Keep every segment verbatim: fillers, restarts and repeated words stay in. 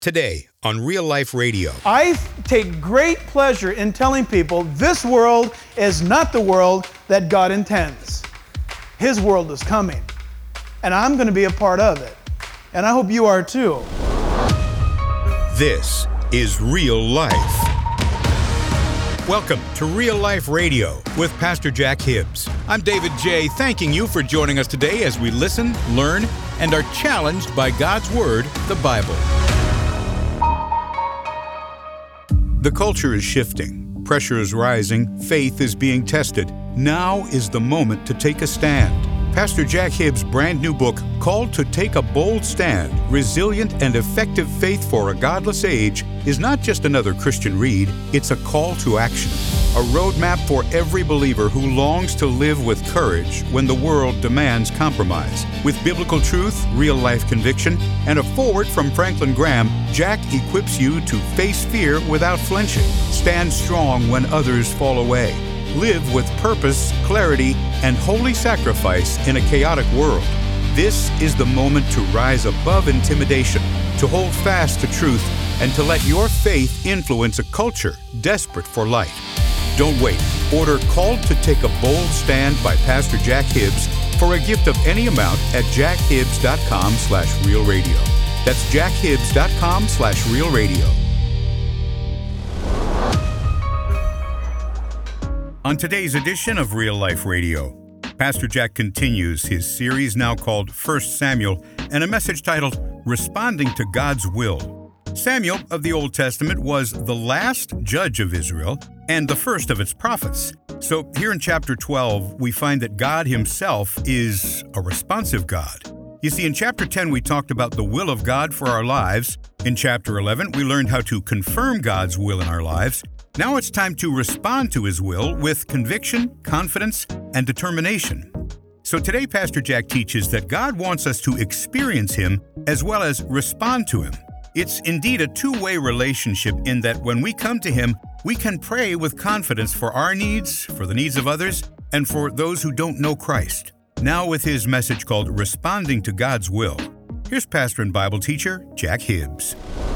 Today on Real Life Radio. I take great pleasure in telling people this world is not the world that God intends. His world is coming, and I'm going to be a part of it. And I hope you are too. This is Real Life. Welcome to Real Life Radio with Pastor Jack Hibbs. I'm David J., thanking you for joining us today as we listen, learn, and are challenged by God's Word, the Bible. The culture is shifting, pressure is rising, faith is being tested. Now is the moment to take a stand. Pastor Jack Hibbs' brand new book, called To Take a Bold Stand, Resilient and Effective Faith for a Godless Age, is not just another Christian read, it's a call to action. A roadmap for every believer who longs to live with courage when the world demands compromise. With biblical truth, real-life conviction, and a foreword from Franklin Graham, Jack equips you to face fear without flinching. Stand strong when others fall away. Live with purpose, clarity, and holy sacrifice in a chaotic world. This is the moment to rise above intimidation, to hold fast to truth, and to let your faith influence a culture desperate for light. Don't wait. Order Called to Take a Bold Stand by Pastor Jack Hibbs for a gift of any amount at jackhibbs.com slash real radio. That's jackhibbs.com slash real radio. On today's edition of Real Life Radio, Pastor Jack continues his series now called First Samuel and a message titled Responding to God's Will. Samuel of the Old Testament was the last judge of Israel and the first of its prophets. So here in chapter twelve, we find that God himself is a responsive God. You see, in chapter ten, we talked about the will of God for our lives. In chapter eleven, we learned how to confirm God's will in our lives. Now it's time to respond to his will with conviction, confidence, and determination. So today, Pastor Jack teaches that God wants us to experience him as well as respond to him. It's indeed a two-way relationship in that when we come to him, we can pray with confidence for our needs, for the needs of others, and for those who don't know Christ. Now with his message called Responding to God's Will, here's pastor and Bible teacher Jack Hibbs.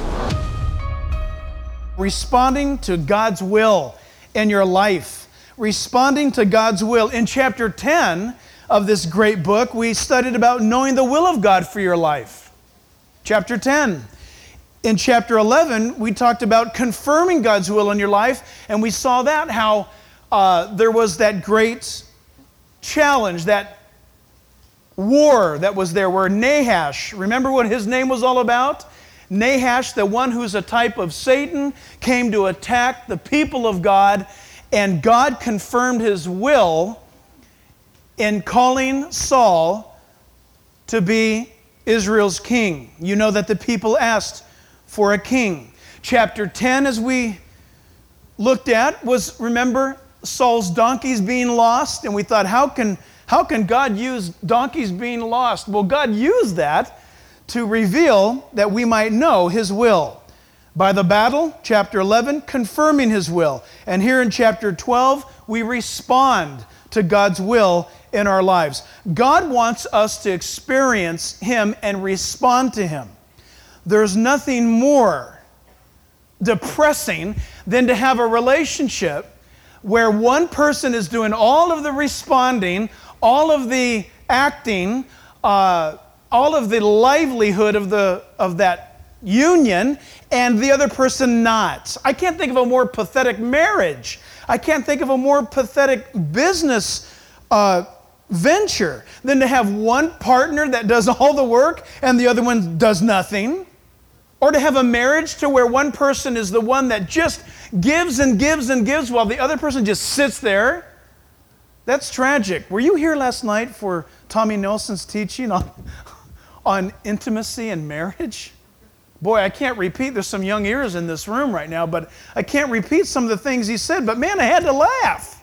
Responding to God's will in your life. Responding to God's will. In chapter ten of this great book, we studied about knowing the will of God for your life. Chapter ten. In chapter eleven, we talked about confirming God's will in your life, and we saw that, how uh, there was that great challenge, that war that was there where Nahash, remember what his name was all about? Nahash, the one who's a type of Satan, came to attack the people of God, and God confirmed his will in calling Saul to be Israel's king. You know that the people asked for a king. Chapter ten, as we looked at, was, remember, Saul's donkeys being lost, and we thought, how can, how can God use donkeys being lost? Well, God used that to reveal that we might know his will. By the battle, chapter eleven, confirming his will. And here in chapter twelve, we respond to God's will in our lives. God wants us to experience him and respond to him. There's nothing more depressing than to have a relationship where one person is doing all of the responding, all of the acting, uh, all of the livelihood of the of that union, and the other person not. I can't think of a more pathetic marriage. I can't think of a more pathetic business uh, venture than to have one partner that does all the work and the other one does nothing. Or to have a marriage to where one person is the one that just gives and gives and gives while the other person just sits there. That's tragic. Were you here last night for Tommy Nelson's teaching on, on intimacy and marriage? Boy, I can't repeat. There's some young ears in this room right now, but I can't repeat some of the things he said. But man, I had to laugh.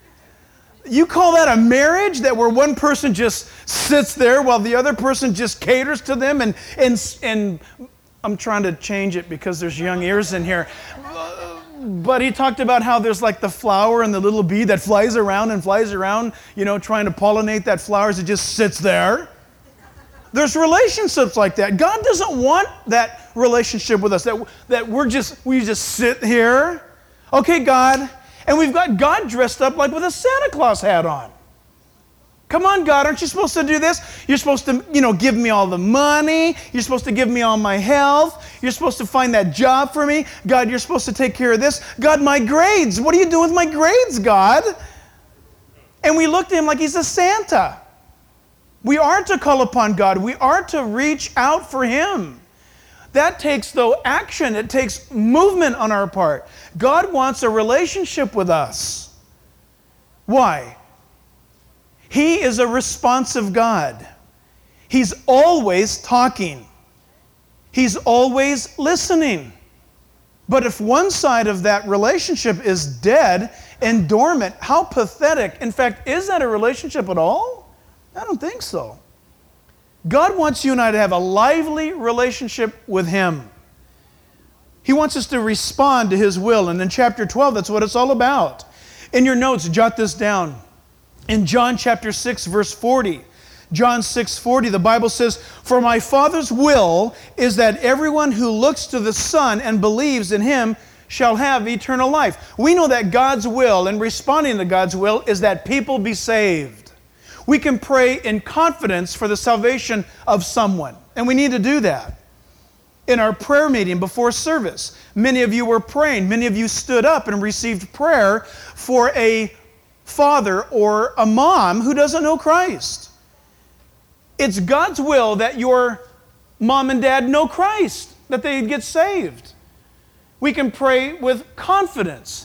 You call that a marriage, that where one person just sits there while the other person just caters to them and and and I'm trying to change it because there's young ears in here. But he talked about how there's like the flower and the little bee that flies around and flies around, you know, trying to pollinate that flower as it just sits there. There's relationships like that. God doesn't want that relationship with us, that, that we're just, we just sit here. Okay, God. And we've got God dressed up like with a Santa Claus hat on. Come on, God, aren't you supposed to do this? You're supposed to, you know, give me all the money. You're supposed to give me all my health. You're supposed to find that job for me. God, you're supposed to take care of this. God, my grades. What are you doing with my grades, God? And we look to him like he's a Santa. We are to call upon God. We are to reach out for him. That takes, though, action. It takes movement on our part. God wants a relationship with us. Why? He is a responsive God. He's always talking. He's always listening. But if one side of that relationship is dead and dormant, how pathetic. In fact, is that a relationship at all? I don't think so. God wants you and I to have a lively relationship with him. He wants us to respond to his will. And in chapter twelve, that's what it's all about. In your notes, jot this down. In John chapter six, verse forty, John six forty, the Bible says, "For my Father's will is that everyone who looks to the Son and believes in him shall have eternal life." We know that God's will, and responding to God's will, is that people be saved. We can pray in confidence for the salvation of someone, and we need to do that. In our prayer meeting before service, many of you were praying. Many of you stood up and received prayer for a father or a mom who doesn't know Christ. It's God's will that your mom and dad know Christ, that they get saved. We can pray with confidence.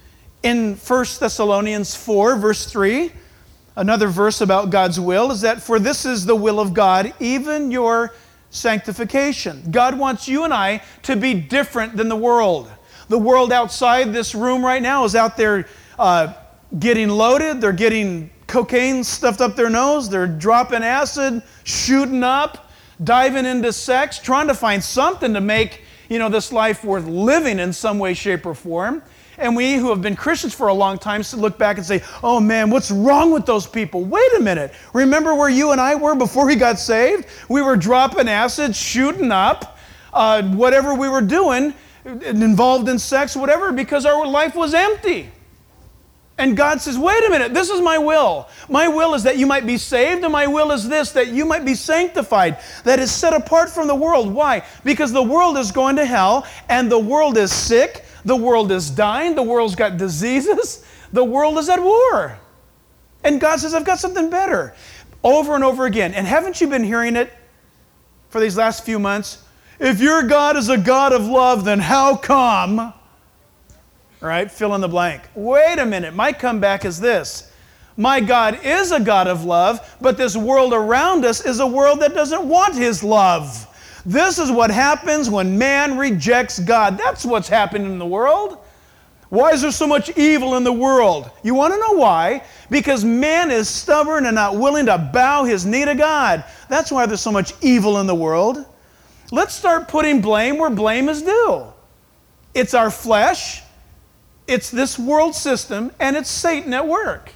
In First Thessalonians four, verse three, another verse about God's will is that, "For this is the will of God, even your sanctification." God wants you and I to be different than the world. The world outside this room right now is out there uh, getting loaded. They're getting cocaine stuffed up their nose. They're dropping acid, shooting up, diving into sex, trying to find something to make, you know, this life worth living in some way, shape, or form. And we who have been Christians for a long time look back and say, "Oh man, what's wrong with those people?" Wait a minute. Remember where you and I were before we got saved? We were dropping acid, shooting up, uh, whatever we were doing, involved in sex, whatever, because our life was empty. And God says, wait a minute, this is my will. My will is that you might be saved, and my will is this, that you might be sanctified, that is set apart from the world. Why? Because the world is going to hell, and the world is sick, the world is dying, the world's got diseases, the world is at war. And God says, I've got something better. Over and over again. And haven't you been hearing it for these last few months? If your God is a God of love, then how come? All right, fill in the blank. Wait a minute, my comeback is this. My God is a God of love, but this world around us is a world that doesn't want his love. This is what happens when man rejects God. That's what's happening in the world. Why is there so much evil in the world? You want to know why? Because man is stubborn and not willing to bow his knee to God. That's why there's so much evil in the world. Let's start putting blame where blame is due. It's our flesh. It's this world system, and it's Satan at work.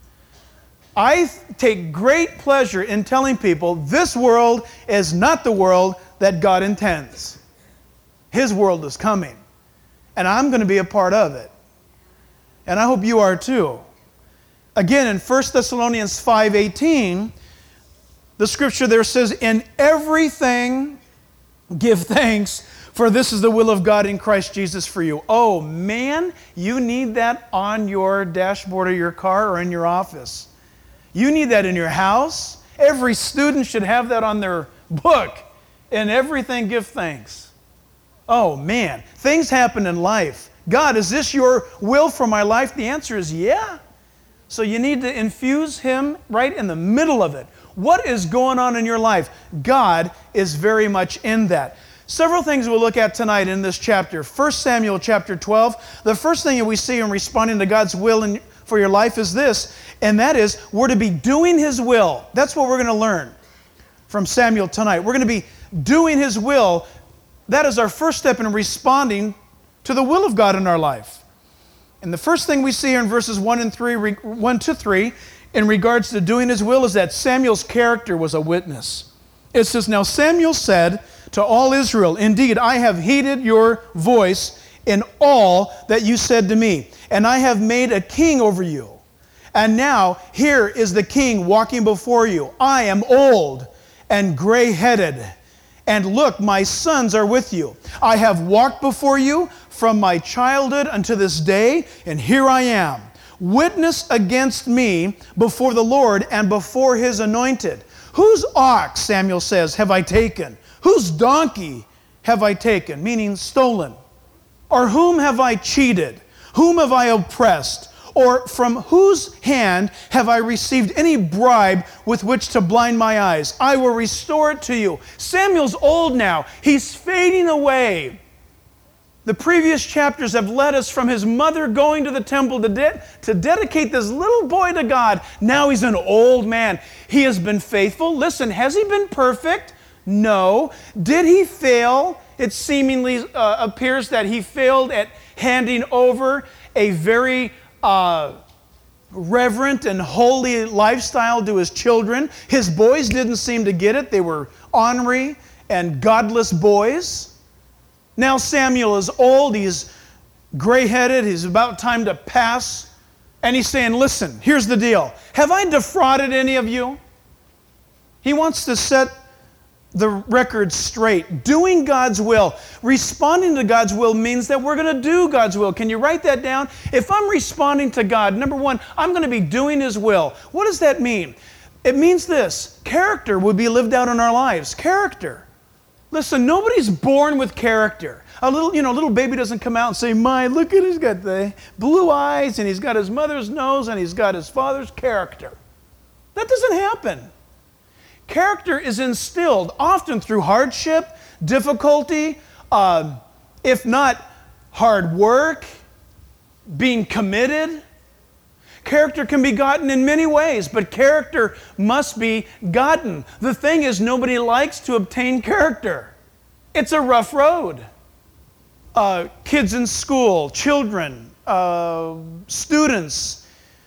I take great pleasure in telling people this world is not the world that God intends. His world is coming, and I'm going to be a part of it. And I hope you are too. Again, in First Thessalonians five eighteen, the scripture there says, "In everything give thanks, for this is the will of God in Christ Jesus for you." Oh man, you need that on your dashboard of your car or in your office. You need that in your house. Every student should have that on their book. In everything give thanks. Oh man, things happen in life. God, is this your will for my life? The answer is yeah. So you need to infuse him right in the middle of it. What is going on in your life? God is very much in that. Several things we'll look at tonight in this chapter. First Samuel chapter twelve. The first thing that we see in responding to God's will in, for your life is this, and that is we're to be doing his will. That's what we're going to learn from Samuel tonight. We're going to be doing his will. That is our first step in responding to the will of God in our life. And the first thing we see here in verses one and three, one to three, in regards to doing his will, is that Samuel's character was a witness. It says, now Samuel said to all Israel, indeed, I have heeded your voice in all that you said to me, and I have made a king over you. And now here is the king walking before you. I am old and gray-headed, and look, my sons are with you. I have walked before you from my childhood unto this day, and here I am. Witness against me before the Lord and before his anointed. Whose ox, Samuel says, have I taken? Whose donkey have I taken? Meaning stolen. Or whom have I cheated? Whom have I oppressed? Or from whose hand have I received any bribe with which to blind my eyes? I will restore it to you. Samuel's old now. He's fading away. The previous chapters have led us from his mother going to the temple to, de- to dedicate this little boy to God. Now he's an old man. He has been faithful. Listen, has he been perfect? No. Did he fail? It seemingly uh, appears that he failed at handing over a very uh, reverent and holy lifestyle to his children. His boys didn't seem to get it. They were ornery and godless boys. Now Samuel is old, he's gray-headed, he's about time to pass, and he's saying, listen, here's the deal. Have I defrauded any of you? He wants to set the record straight. Doing God's will, responding to God's will means that we're going to do God's will. Can you write that down? If I'm responding to God, number one, I'm going to be doing his will. What does that mean? It means this. Character would be lived out in our lives. Character. Listen, nobody's born with character. A little, you know, little baby doesn't come out and say, my, look at, he's got the blue eyes, and he's got his mother's nose, and he's got his father's character. That doesn't happen. Character is instilled often through hardship, difficulty, uh, if not hard work, being committed. Character can be gotten in many ways, but character must be gotten. The thing is, nobody likes to obtain character. It's a rough road. Uh, kids in school, children, uh, students,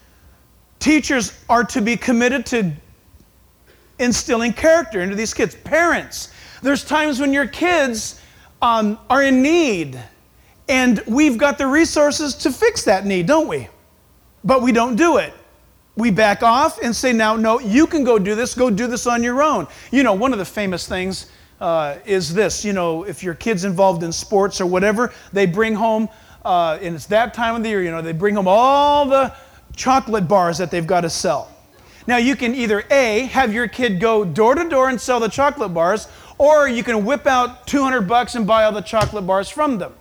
teachers are to be committed to instilling character into these kids. Parents, there's times when your kids um, are in need, and we've got the resources to fix that need, don't we? But we don't do it. We back off and say, now, no, you can go do this. Go do this on your own. You know, one of the famous things uh, is this. You know, if your kid's involved in sports or whatever, they bring home, uh, and it's that time of the year, you know, they bring home all the chocolate bars that they've got to sell. Now, you can either A, have your kid go door to door and sell the chocolate bars, or you can whip out two hundred bucks and buy all the chocolate bars from them.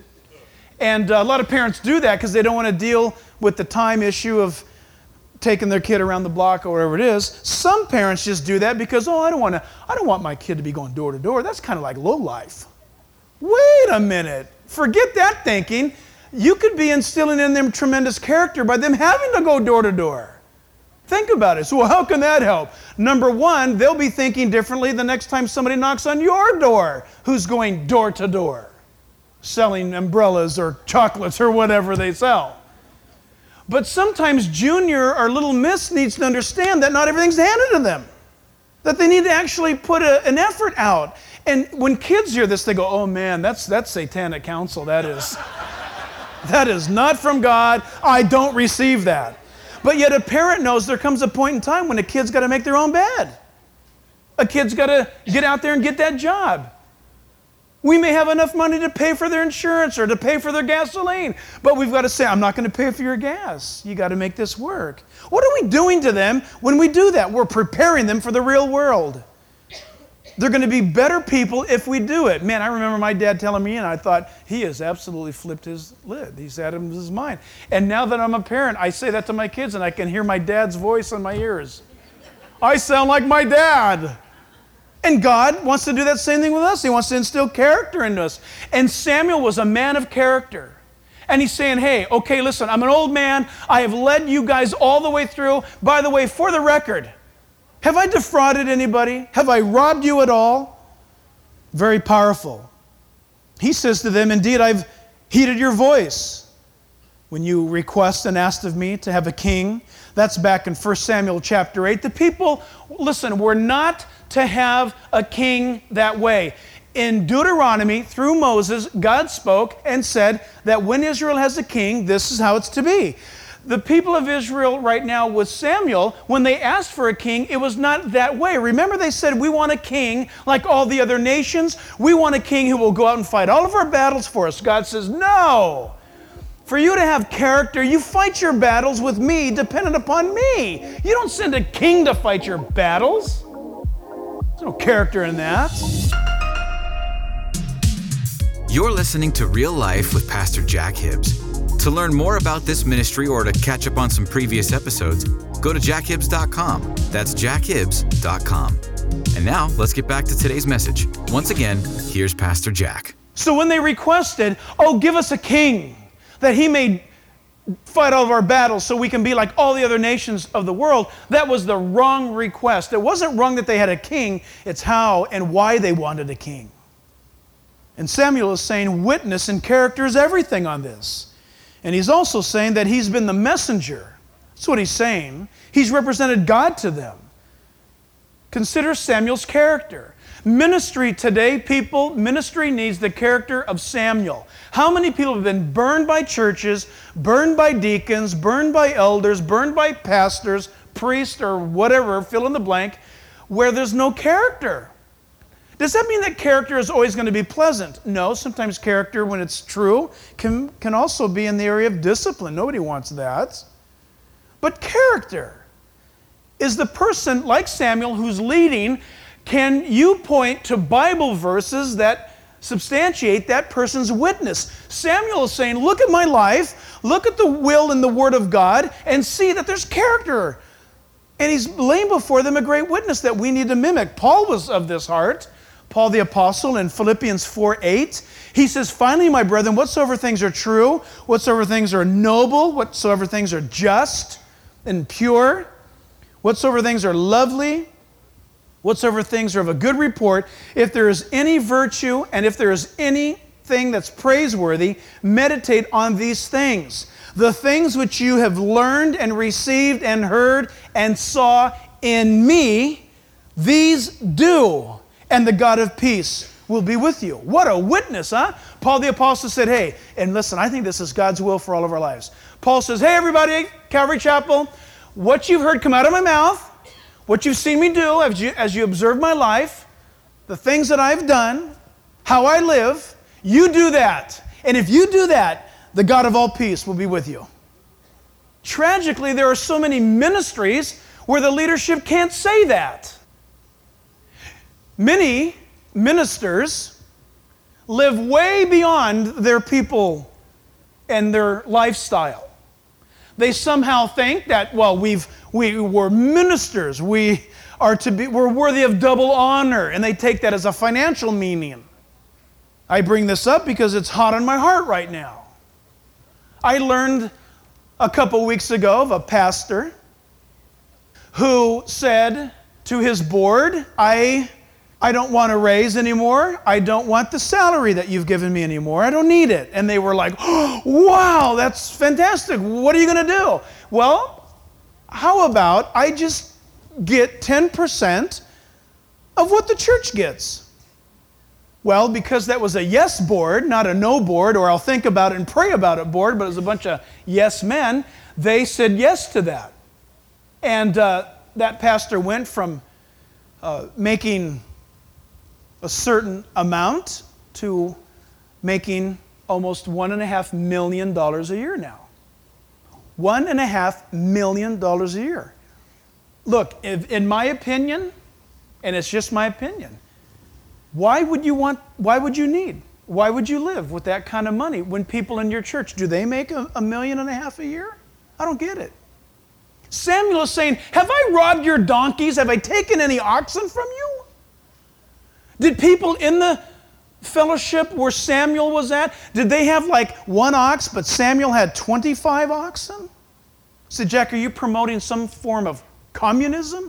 And uh, a lot of parents do that because they don't want to deal with the time issue of taking their kid around the block or wherever it is. Some parents just do that because, oh, I don't want to, I don't want my kid to be going door to door. That's kind of like low life. Wait a minute. Forget that thinking. You could be instilling in them tremendous character by them having to go door to door. Think about it. So well, how can that help? Number one, they'll be thinking differently the next time somebody knocks on your door who's going door to door, selling umbrellas or chocolates or whatever they sell. But sometimes Junior or little Miss needs to understand that not everything's handed to them, that they need to actually put a, an effort out. And when kids hear this, they go, oh man, that's, that's satanic counsel. That is, that is not from God. I don't receive that. But yet a parent knows there comes a point in time when a kid's got to make their own bed. A kid's got to get out there and get that job. We may have enough money to pay for their insurance or to pay for their gasoline, but we've got to say, I'm not going to pay for your gas. You got to make this work. What are we doing to them when we do that? We're preparing them for the real world. They're going to be better people if we do it. Man, I remember my dad telling me, and I thought, he has absolutely flipped his lid. He's out of his mind. And now that I'm a parent, I say that to my kids, and I can hear my dad's voice in my ears. I sound like my dad. And God wants to do that same thing with us. He wants to instill character into us. And Samuel was a man of character. And he's saying, hey, okay, listen, I'm an old man. I have led you guys all the way through. By the way, for the record, have I defrauded anybody? Have I robbed you at all? Very powerful. He says to them, indeed, I've heeded your voice. when you request and asked of me to have a king. That's back in First Samuel chapter eight. The people, listen, were not to have a king that way. In Deuteronomy, through Moses, God spoke and said that when Israel has a king, this is how it's to be. The people of Israel right now with Samuel, when they asked for a king, it was not that way. Remember, they said, we want a king like all the other nations. We want a king who will go out and fight all of our battles for us. God says, no. For you to have character, you fight your battles with me, dependent upon me. You don't send a king to fight your battles. There's no character in that. You're listening to Real Life with Pastor Jack Hibbs. To learn more about this ministry or to catch up on some previous episodes, go to jack hibbs dot com. That's jack hibbs dot com. And now, let's get back to today's message. Once again, here's Pastor Jack. So when they requested, oh, give us a king, that he may fight all of our battles so we can be like all the other nations of the world, that was the wrong request. It wasn't wrong that they had a king, it's how and why they wanted a king. And Samuel is saying witness and character is everything on this. And he's also saying that he's been the messenger. That's what he's saying. He's represented God to them. Consider Samuel's character. Ministry today, people, ministry needs the character of Samuel. How many people have been burned by churches, burned by deacons, burned by elders, burned by pastors, priests, or whatever, fill in the blank, where there's no character? Does that mean that character is always going to be pleasant? No, sometimes character, when it's true, can, can also be in the area of discipline. Nobody wants that. But character is the person, like Samuel, who's leading. Can you point to Bible verses that substantiate that person's witness? Samuel is saying, look at my life, look at the will and the Word of God, and see that there's character. And he's laying before them a great witness that we need to mimic. Paul was of this heart. Paul the Apostle in Philippians four eight, he says, finally, my brethren, whatsoever things are true, whatsoever things are noble, whatsoever things are just and pure, whatsoever things are lovely, whatsoever things are of a good report, if there is any virtue and if there is anything that's praiseworthy, meditate on these things. The things which you have learned and received and heard and saw in me, these do, and the God of peace will be with you. What a witness, huh? Paul the Apostle said, hey, and listen, I think this is God's will for all of our lives. Paul says, hey, everybody, Calvary Chapel, what you've heard come out of my mouth, what you've seen me do as you, as you observe my life, the things that I've done, how I live, you do that. And if you do that, the God of all peace will be with you. Tragically, there are so many ministries where the leadership can't say that. Many ministers live way beyond their people and their lifestyle. They somehow think that, well, we've we were ministers, we are to be, we're worthy of double honor, and they take that as a financial meaning. I bring this up because it's hot on my heart right now. I learned a couple weeks ago of a pastor who said to his board, I I don't want a raise anymore. I don't want the salary that you've given me anymore. I don't need it. And they were like, oh, wow, that's fantastic. What are you going to do? Well, how about I just get ten percent of what the church gets? Well, because that was a yes board, not a no board, or I'll think about it and pray about it board, but it was a bunch of yes men, they said yes to that. And uh, that pastor went from uh, making a certain amount to making almost one and a half million dollars a year now. One and a half million dollars a year. Look, if, in my opinion, and it's just my opinion, why would you want, why would you need, why would you live with that kind of money when people in your church, do they make a, a million and a half a year? I don't get it. Samuel is saying, have I robbed your donkeys? Have I taken any oxen from you? Did people in the fellowship where Samuel was at, did they have like one ox, but Samuel had twenty-five oxen? I said, Jack, are you promoting some form of communism?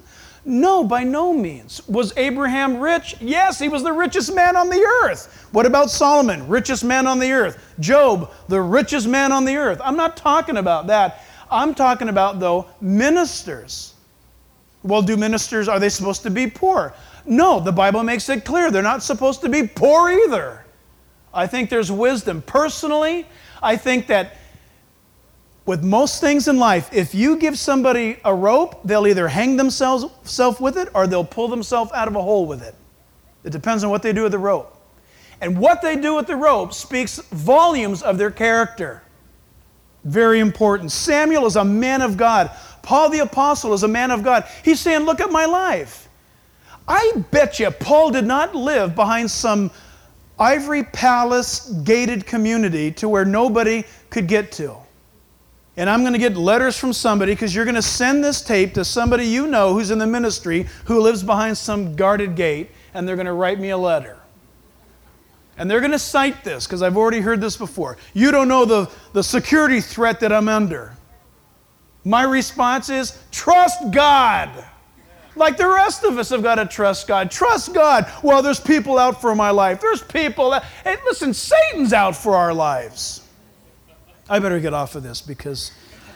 No, by no means. Was Abraham rich? Yes, he was the richest man on the earth. What about Solomon? Richest man on the earth. Job, the richest man on the earth. I'm not talking about that. I'm talking about, though, ministers. Well, do ministers, are they supposed to be poor? No, the Bible makes it clear they're not supposed to be poor either. I think there's wisdom. Personally, I think that with most things in life, if you give somebody a rope, they'll either hang themselves self with it or they'll pull themselves out of a hole with it. It depends on what they do with the rope. And what they do with the rope speaks volumes of their character. Very important. Samuel is a man of God. Paul the Apostle is a man of God. He's saying, look at my life. I bet you Paul did not live behind some ivory palace gated community to where nobody could get to. And I'm going to get letters from somebody because you're going to send this tape to somebody you know who's in the ministry who lives behind some guarded gate, and they're going to write me a letter. And they're going to cite this because I've already heard this before. You don't know the, the security threat that I'm under. My response is, trust God. Like the rest of us have got to trust God. Trust God. Well, there's people out for my life. There's people that, hey, listen, Satan's out for our lives. I better get off of this because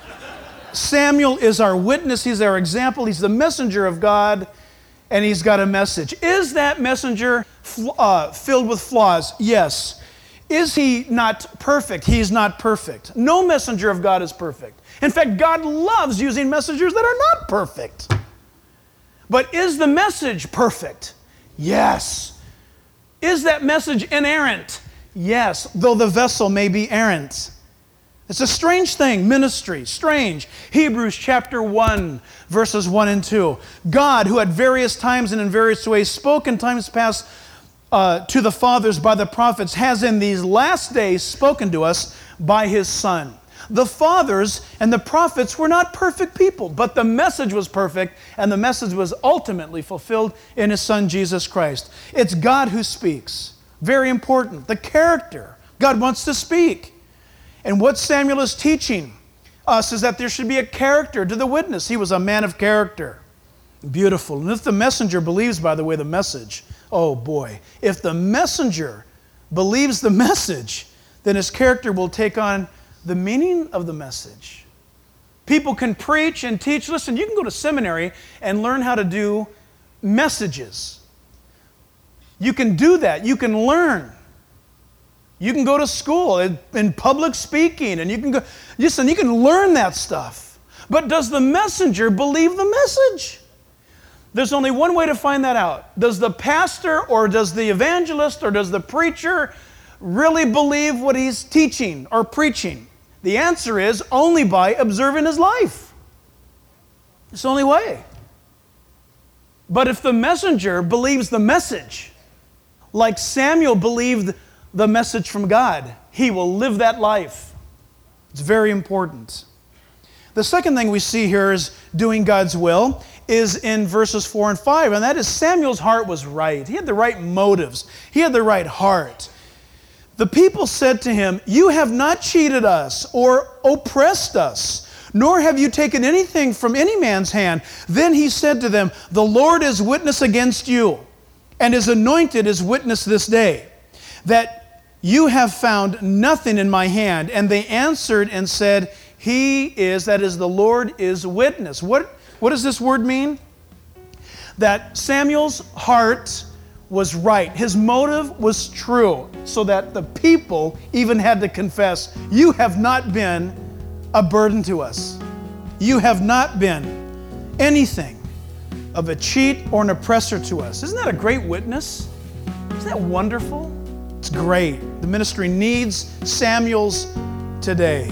Samuel is our witness. He's our example. He's the messenger of God, and he's got a message. Is that messenger uh, filled with flaws? Yes. Is he not perfect? He's not perfect. No messenger of God is perfect. In fact, God loves using messengers that are not perfect. But is the message perfect? Yes. Is that message inerrant? Yes, though the vessel may be errant. It's a strange thing, ministry, strange. Hebrews chapter one, verses one and two. God, who at various times and in various ways spoke in times past uh, to the fathers by the prophets, has in these last days spoken to us by His Son. The fathers and the prophets were not perfect people, but the message was perfect, and the message was ultimately fulfilled in His Son, Jesus Christ. It's God who speaks. Very important. The character. God wants to speak. And what Samuel is teaching us is that there should be a character to the witness. He was a man of character. Beautiful. And if the messenger believes, by the way, the message, oh boy, if the messenger believes the message, then his character will take on the meaning of the message. People can preach and teach. Listen, you can go to seminary and learn how to do messages. You can do that. You can learn. You can go to school in, in public speaking, and you can go, listen, you can learn that stuff. But does the messenger believe the message? There's only one way to find that out. Does the pastor or does the evangelist or does the preacher really believe what he's teaching or preaching? The answer is only by observing his life. It's the only way. But if the messenger believes the message, like Samuel believed the message from God, he will live that life. It's very important. The second thing we see here is doing God's will is in verses four and five, and that is Samuel's heart was right. He had the right motives. He had the right heart. The people said to him, "You have not cheated us or oppressed us, nor have you taken anything from any man's hand." Then he said to them, "The Lord is witness against you, and His anointed is witness this day, that you have found nothing in my hand." And they answered and said, "He is," that is, the Lord is witness. What, what does this word mean? That Samuel's heart was right. His motive was true, so that the people even had to confess, "You have not been a burden to us. You have not been anything of a cheat or an oppressor to us." Isn't that a great witness? Isn't that wonderful? It's great. The ministry needs Samuels today.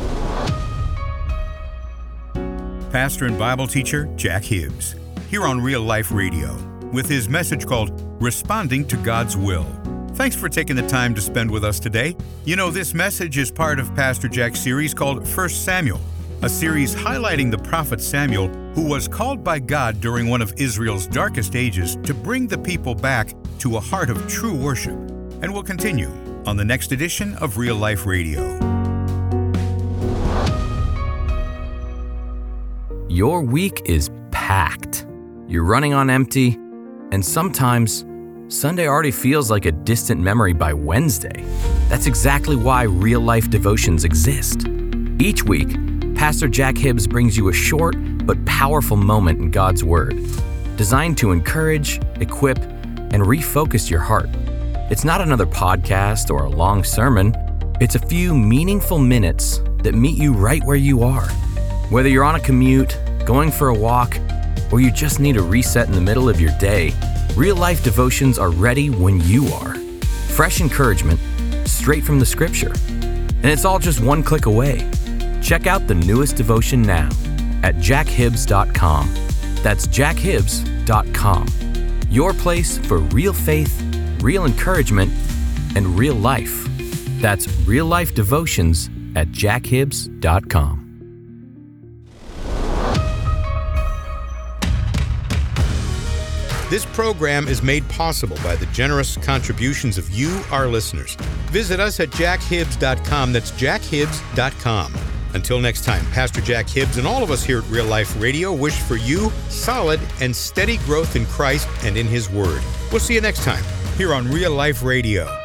Pastor and Bible teacher Jack Hibbs, here on Real Life Radio, with his message called Responding to God's Will. Thanks for taking the time to spend with us today. You know, this message is part of Pastor Jack's series called First Samuel, a series highlighting the prophet Samuel, who was called by God during one of Israel's darkest ages to bring the people back to a heart of true worship. And we'll continue on the next edition of Real Life Radio. Your week is packed. you're running on empty, and sometimes Sunday already feels like a distant memory by Wednesday. That's exactly why Real Life Devotions exist. Each week, Pastor Jack Hibbs brings you a short but powerful moment in God's Word, designed to encourage, equip, and refocus your heart. It's not another podcast or a long sermon. It's a few meaningful minutes that meet you right where you are. Whether you're on a commute, going for a walk, or you just need a reset in the middle of your day, Real Life Devotions are ready when you are. Fresh encouragement, straight from the Scripture. And it's all just one click away. Check out the newest devotion now at jack hibbs dot com. That's jack hibbs dot com. Your place for real faith, real encouragement, and real life. That's Real Life Devotions at jack hibbs dot com. This program is made possible by the generous contributions of you, our listeners. Visit us at jack hibbs dot com. That's jack hibbs dot com. Until next time, Pastor Jack Hibbs and all of us here at Real Life Radio wish for you solid and steady growth in Christ and in His Word. We'll see you next time here on Real Life Radio.